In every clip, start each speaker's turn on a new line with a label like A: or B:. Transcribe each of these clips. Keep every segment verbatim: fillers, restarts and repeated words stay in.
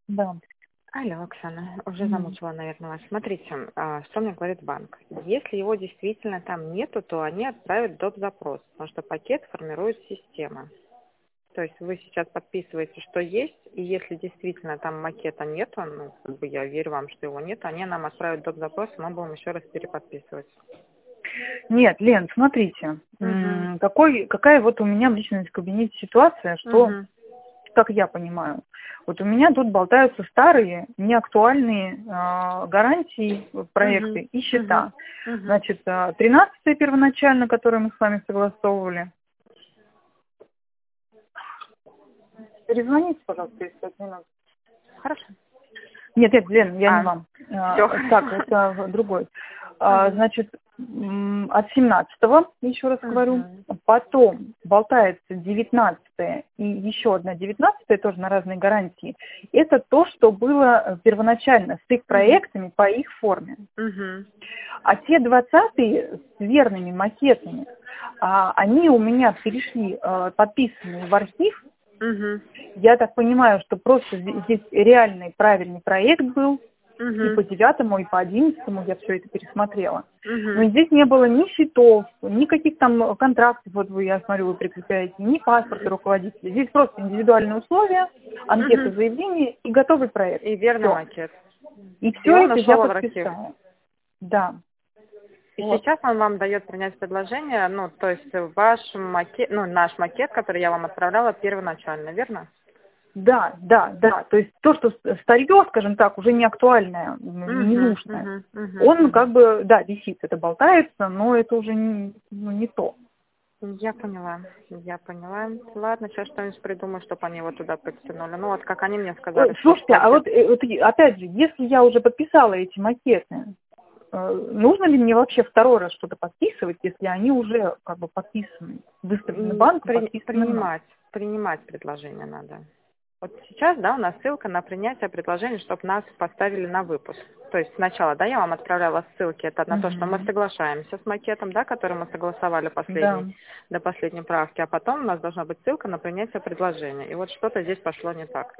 A: Да.
B: Алло, Оксана, уже
A: Мгм.
B: замучила, наверное, вас. Смотрите, а, что мне говорит банк. Если его действительно там нету, то они отправят доп. Запрос, потому что пакет формирует система. То есть вы сейчас подписываете, что есть, и если действительно там макета нету, ну, как бы я верю вам, что его нет, они нам отправят доп. Запрос, и мы будем еще раз переподписывать.
A: Нет, Лен, смотрите,
B: Угу.
A: м, какой, какая вот у меня в личном кабинете ситуация, что,
B: Угу.
A: как я понимаю, вот у меня тут болтаются старые, неактуальные а, гарантии,
B: Угу.
A: проекты и
B: Угу.
A: счета.
B: Угу.
A: Значит, а, тринадцатое первоначально, которое мы с вами согласовывали. Перезвоните, пожалуйста, через пять минут.
B: Хорошо.
A: Нет, нет, Лен, я не
B: А,
A: вам.
B: все
A: А, так,
B: хорошо.
A: это другой. А,
B: Угу.
A: значит, м, от семнадцатого, еще раз говорю,
B: Угу.
A: потом болтается девятнадцатое и еще одна девятнадцатая, тоже на разные гарантии. Это то, что было первоначально с их
B: Угу.
A: проектами по их форме.
B: Угу.
A: А те двадцатые с верными макетами, а, они у меня перешли, а, подписанные в архив.
B: Угу.
A: Я так понимаю, что просто зде- здесь реальный правильный проект был, и
B: Угу.
A: по девятому, и по одиннадцатому я все это пересмотрела. Но
B: Угу.
A: здесь не было ни счетов, никаких там контрактов, вот вы, я смотрю, вы прикрепляете, ни паспорта руководителя. Здесь просто индивидуальные условия, анкета
B: Угу.
A: заявления и готовый проект.
B: И верный
A: Все.
B: макет.
A: И
B: И
A: все
B: он
A: это я
B: ушел в архив.
A: подписала. Да.
B: И
A: Вот.
B: сейчас он вам дает принять предложение, ну, то есть ваш макет, ну, наш макет, который я вам отправляла первоначально, верно?
A: Да, да, да. То есть то, что старье, скажем так, уже не актуальное, м,
B: Угу,
A: ненужное,
B: угу, угу,
A: он
B: угу.
A: как бы, да, висит, это болтается, но это уже не, ну, не то.
B: Я поняла, я поняла. Ладно, сейчас что-нибудь придумаю, чтобы они его туда подтянули. Ну, вот как они мне сказали,
A: Ой,
B: что
A: слушайте, а
B: пакет.
A: вот, э, вот и- опять же, если я уже подписала эти макеты, э, нужно ли мне вообще второй раз что-то подписывать, если они уже как бы подписаны, выставлены
B: М,
A: банком,
B: при-
A: подписаны мной?
B: принимать, принимать предложение надо. Вот сейчас, да, у нас ссылка на принятие предложений, чтобы нас поставили на выпуск. То есть сначала, да, я вам отправляла ссылки, это на то, что мы
A: Мгм.
B: соглашаемся с макетом, да, который мы согласовали
A: Да.
B: последний, до последней правки, а потом у нас должна быть ссылка на принятие предложения. И вот что-то здесь пошло не так.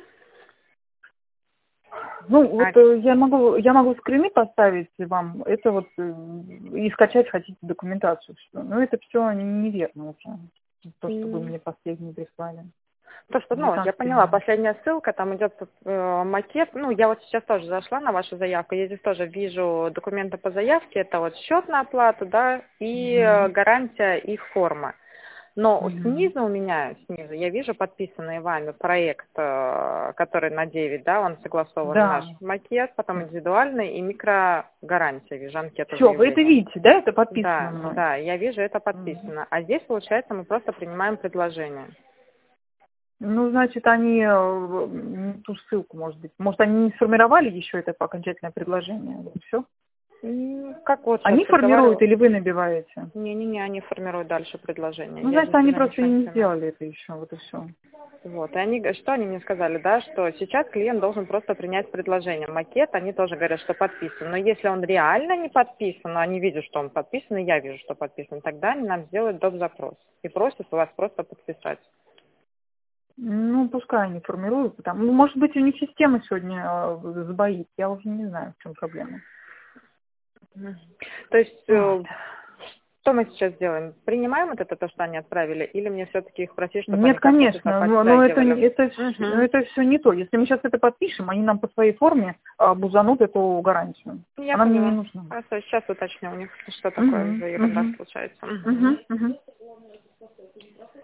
A: Ну,
B: А,
A: вот э, я могу, я могу скрины поставить вам, это вот, э, и скачать хотите документацию, всё. Но это все неверно уже, то, что вы
B: м,
A: мне последний прислали.
B: то, что, ну, я
A: девятнадцатый
B: поняла,
A: номер.
B: последняя ссылка, там идет э, макет, ну, я вот сейчас тоже зашла на вашу заявку, я здесь тоже вижу документы по заявке, это вот счет на оплату, да, и э,
A: Мгм.
B: гарантия их формы. Но
A: Мгм.
B: снизу у меня, снизу, я вижу подписанный вами проект, э, который на девять, да, он согласован наш
A: Да.
B: макет, потом индивидуальный и микрогарантия, вижу, анкета
A: Все, вы это
B: заявления.
A: видите, да, это подписано
B: Да,
A: мной?
B: да, я вижу, это
A: Мгм.
B: подписано. А здесь, получается, мы просто принимаем предложение.
A: Ну, значит, они э, м, ту ссылку, может быть, может, они не сформировали еще это окончательное предложение, все?
B: М, Как вот сейчас
A: Они формируют
B: разговаривал?
A: или вы набиваете?
B: Не-не-не, они формируют дальше предложение.
A: Ну,
B: Я
A: значит,
B: здесь
A: они
B: уже
A: просто
B: ничего
A: и
B: не
A: не
B: понимаю.
A: сделали это еще, вот и все.
B: Вот. И они, г- что они мне сказали, да, что сейчас клиент должен просто принять предложение. Макет, они тоже говорят, что подписан. Но если он реально не подписан, но они видят, что он подписан, и я вижу, что подписан, тогда они нам сделают доп. Запрос. И просят у вас просто подписать.
A: Ну, пускай они формируют. Потому... Ну, может быть, у них система сегодня э, сбоит. Я уже не знаю, в чем проблема.
B: Мгм. То есть,
A: Вот.
B: э, что мы сейчас делаем? Принимаем вот это, то, что они отправили, или мне все-таки их просить, чтобы они
A: Нет,
B: как-то что-то
A: конечно, но, но это, не-
B: подтягивали?
A: это, вс- ну,
B: Угу.
A: это все не то. Если мы сейчас это подпишем, они нам по своей форме а, бузанут эту гарантию.
B: Я
A: Она мне не
B: поняла.
A: нужна.
B: Хорошо, сейчас уточню у них, что такое
A: Угу,
B: за ерунда
A: угу,
B: случается. Мгм.
A: угу, угу.